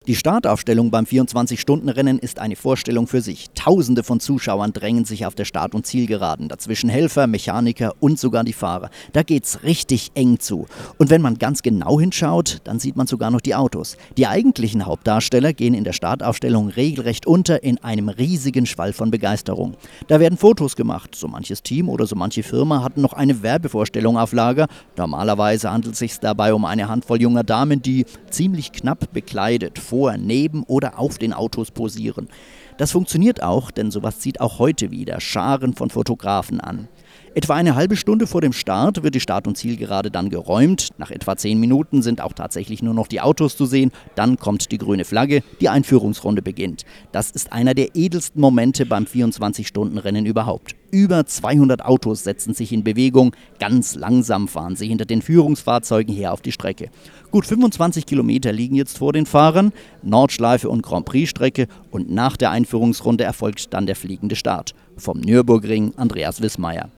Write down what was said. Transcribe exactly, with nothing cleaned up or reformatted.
Die Startaufstellung beim vierundzwanzig-Stunden-Rennen ist eine Vorstellung für sich. Tausende von Zuschauern drängen sich auf der Start- und Zielgeraden. Dazwischen Helfer, Mechaniker und sogar die Fahrer. Da geht's richtig eng zu. Und wenn man ganz genau hinschaut, dann sieht man sogar noch die Autos. Die eigentlichen Hauptdarsteller gehen in der Startaufstellung regelrecht unter in einem riesigen Schwall von Begeisterung. Da werden Fotos gemacht. So manches Team oder so manche Firma hatten noch eine Werbevorstellung auf Lager. Normalerweise handelt es sich dabei um eine Handvoll junger Damen, die ziemlich knapp bekleidet vor, neben oder auf den Autos posieren. Das funktioniert auch, denn sowas zieht auch heute wieder Scharen von Fotografen an. Etwa eine halbe Stunde vor dem Start wird die Start- und Zielgerade dann geräumt. Nach etwa zehn Minuten sind auch tatsächlich nur noch die Autos zu sehen. Dann kommt die grüne Flagge, die Einführungsrunde beginnt. Das ist einer der edelsten Momente beim vierundzwanzig-Stunden-Rennen überhaupt. Über zweihundert Autos setzen sich in Bewegung. Ganz langsam fahren sie hinter den Führungsfahrzeugen her auf die Strecke. Gut fünfundzwanzig Kilometer liegen jetzt vor den Fahrern, Nordschleife und Grand Prix-Strecke, und nach der Einführungsrunde erfolgt dann der fliegende Start. Vom Nürburgring Andreas Wissmeier.